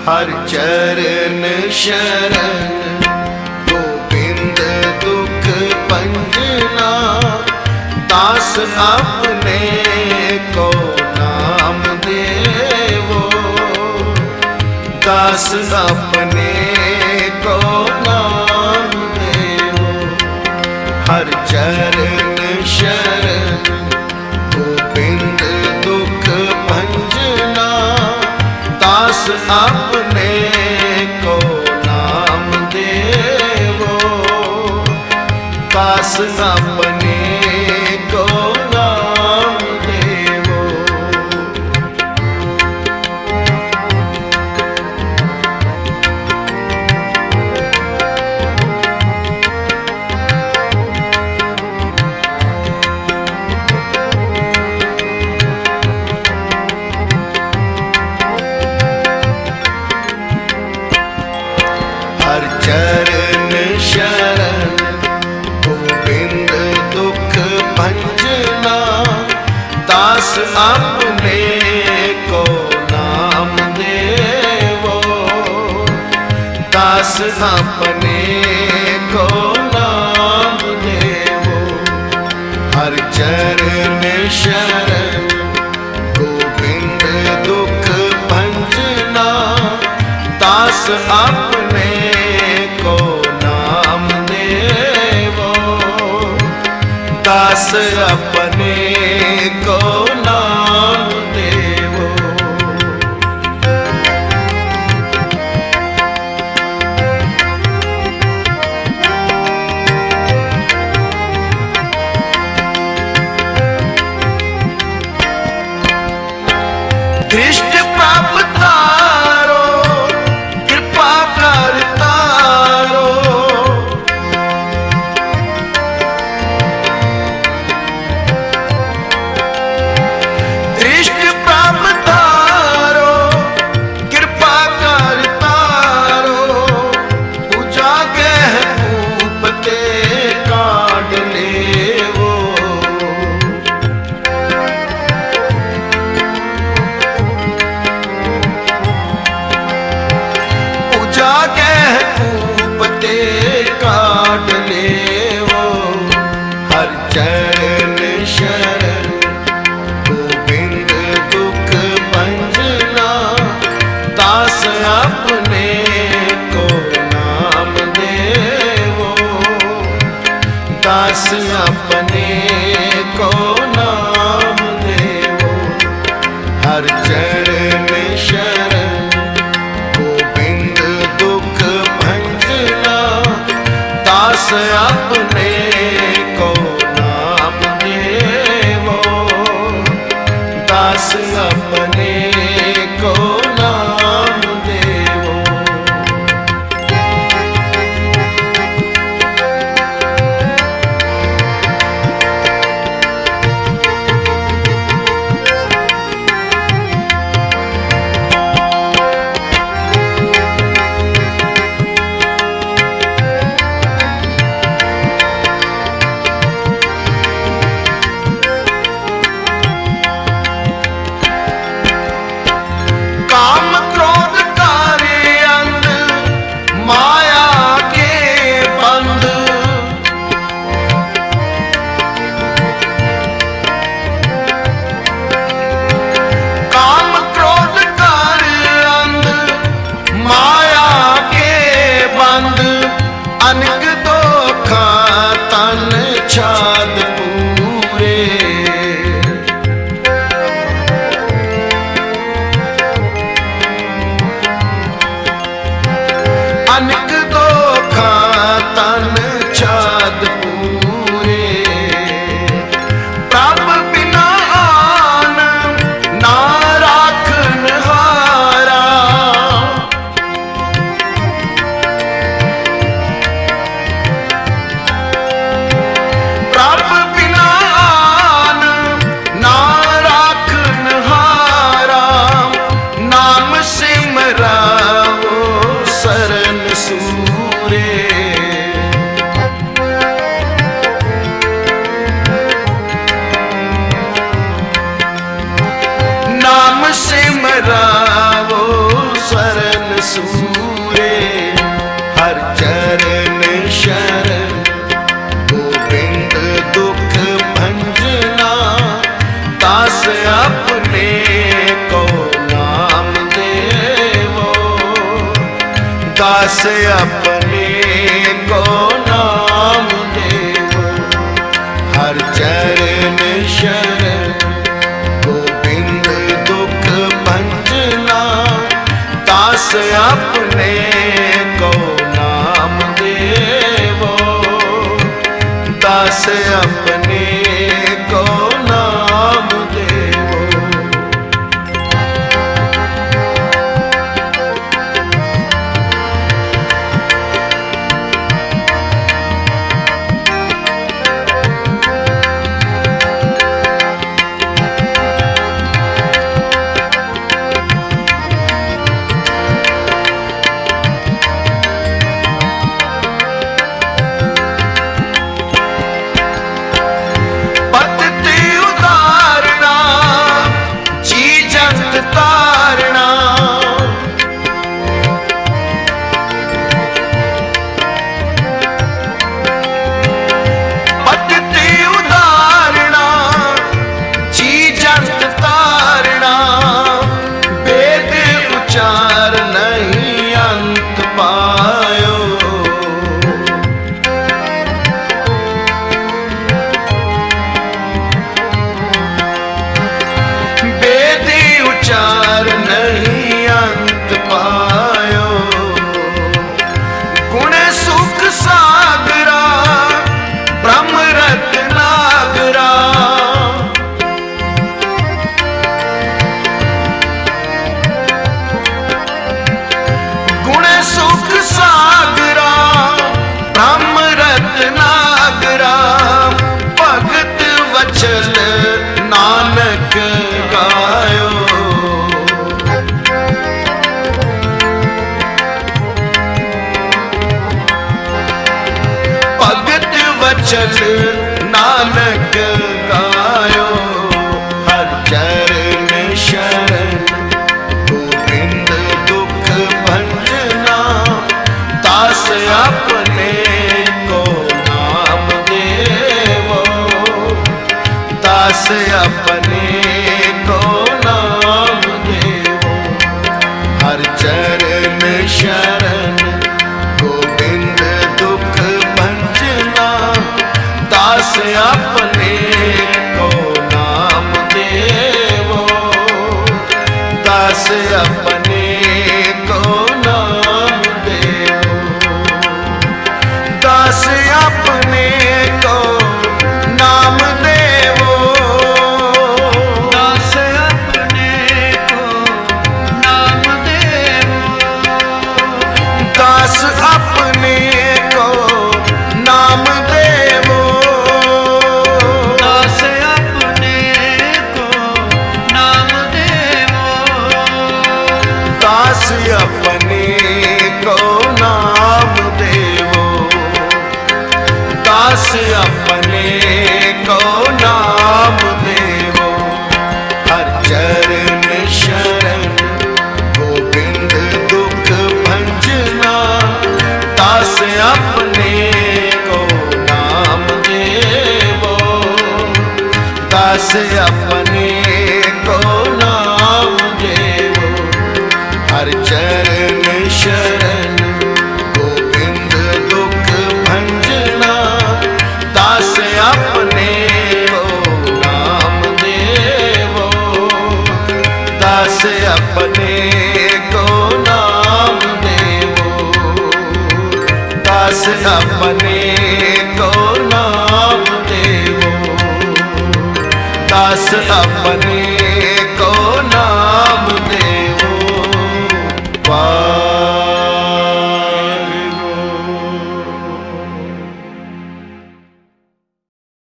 हर चरण शरण गोविंद दुख भंजना। दास अपने को नाम देवो, दास अपने को नाम देवो। हर चरण शरण गोविंद दुख भंजना। दास अपने को नाम देवो, दास अपने को नाम देवो। हर चरण शरण गोविंद दुख भंजना। दास अपने को नाम देवो, दास अपने को नाम देवो। हर चरण शरण गोविंद दुख भंजना। दास अपने को नाम देवो, दास अपने को नाम देवो। दृष्ट प्राप्त तारो, कृपा कर तारो। दृष्ट प्राप्त तारो, कृपा कर तारो। पूजा के रूप ते काट लेवो, पूजा के रूप ते काट लेवो। हर चरण शरण गोविंद दुख भंजना। दास अपने को नाम देवो, दास अपने को नाम देवो। हर चरण शरण गोविंद दुख भंजना। दास अपने को नाम देवो, दास अपने को नाम देवो। काम क्रोध कार्य अंध, माया के बंध। काम क्रोध कार्य अंध, माया के बंध। अनक दोखा तन छाद पूरे। अनक दोखा तन छाद पूरे। प्रभ बिना आन ना राखन हारा। प्रभ बिना आन ना राखन हारा। नाम सिमरावो शरण सू दास अपने को नाम देवो, हर चरण शरण गोविंद दुख भंजना। दास अपने को नाम देवो, दास अपने को नाम देवो। चल नानक गायो, हर चरण शरण गोविंद दुख भंजना। दास अपने को नाम देवो, दास अपने को नाम देवो, हर चरण शरण गोविंद दुख भंजना। दास अपने को नाम देवो, दास अपने को नाम देवो, दास अपने को नाम देवो, दास अपने को नाम देवो, दास अपने को नाम देवो, दास अपने को नाम देवो, दास अपने को नाम देवो, हर चरण शरण गोविंद दुख भंजना। दास अपने को नाम देवो, दास अपने को नाम देवो, हर चरण शरण गोविंद दुख भंजना। दास अपने को नाम देवो, दास अपने को नाम देवो, दास अपने को नाम देवो, दास अपने